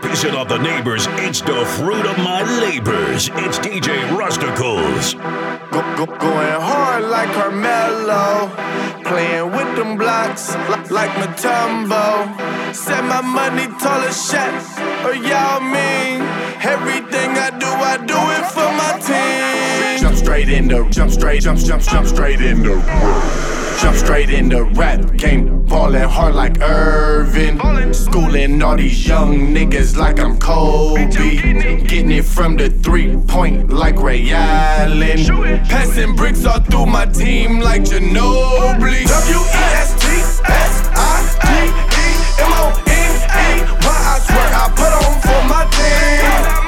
pissing off the neighbors. It's the fruit of my labors. It's DJ Rusticles. Going hard like Carmelo. Playing with them blocks like Mutombo. Set my money tall as Shaq, or Yao Ming. Everything I do it for my team. Jump straight into rap game. Ballin' hard like Irvin. Schooling all these young niggas like I'm Kobe. Getting it from the 3-point like Ray Allen. Passing bricks all through my team like Ginobili. W-E-S-T-S-I-G-E-M-O-N-E-Y. I swear I put on for my team.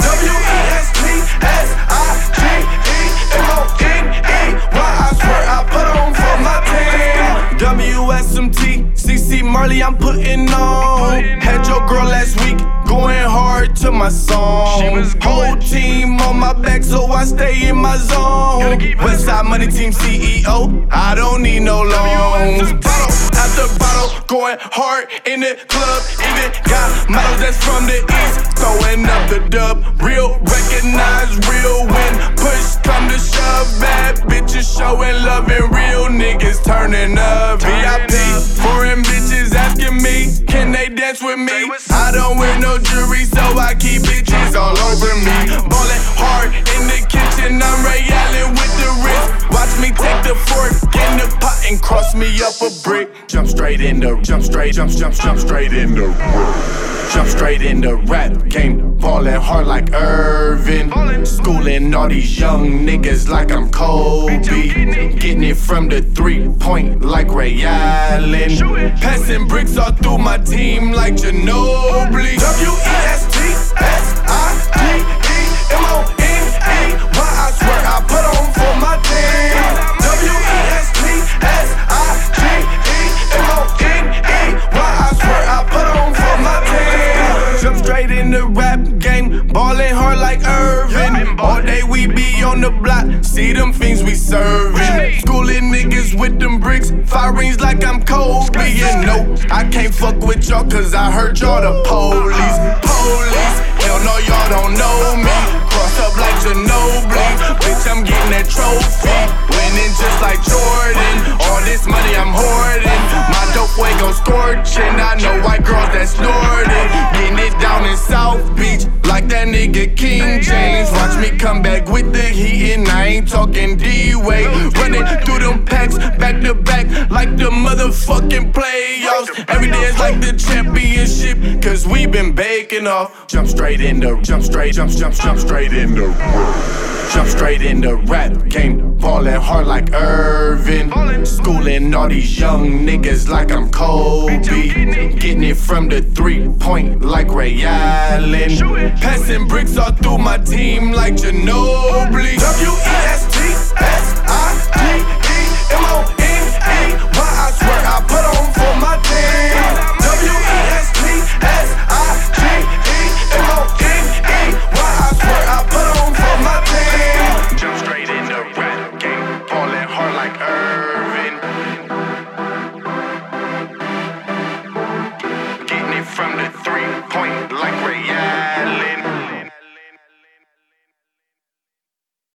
W-E-S-T-S-I-G-E-M-O-N-E-Y. I swear I put on for my team. WSMT, CC Marley, I'm putting on. Had your girl last week, going hard to my song. Whole team on my back, so I stay in my zone. Westside Money Team CEO, I don't need no loans. Bottle after bottle, going hard in the club. Even got models that's from the east, throwing up the dub. Real, recognize real when push come to shove. Bad bitches showing love and real niggas turning up. VIP, foreign bitches asking me, can they dance with me? I don't wear no jewelry, so I keep bitches all over me. Ballin' hard in the kitchen, I'm Ray Allen with the wrist. Watch me take the fork in the pot and cross me up a brick. Jump straight into rap game. Ballin' hard like Irvin. Schooling all these young niggas like I'm Kobe. Getting it from the 3-point like Ray Allen. Passing bricks all through my team like Ginobili. W-E-S-T-S-I-G-E-M-O-N-E-Y. I swear I put on for my team. W-E-S-T-S-I-G-E-M-O-N-E-Y. I swear I put on for my team. Jump straight in the rap game, ballin' hard like Irvin. All day we be on the block, see them fiends we serving. Schooling niggas with them bricks, fire rings like I'm Kobe. And no, I can't fuck with y'all cause I heard y'all the police. Hell no, y'all don't know me. Cross up like Ginobili, bitch I'm getting that trophy. Winning just like Jordan, all this money I'm hoarding. My dope way gon' scorchin', I know white girls that snorting. Getting it down in South Beach, like that nigga King James. Watch me come back with the heat and I ain't talking D-Way. Running through them packs, back to back, like the motherfucking playoffs. Every day is like the championship, cause we been baking off. Jump straight into rap game. Ballin' hard like Irvin. Schooling all these young niggas like I'm Kobe. Getting it from the 3-point like Ray Allen. Passing bricks all through my team like Ginobili. W-E-S-T-S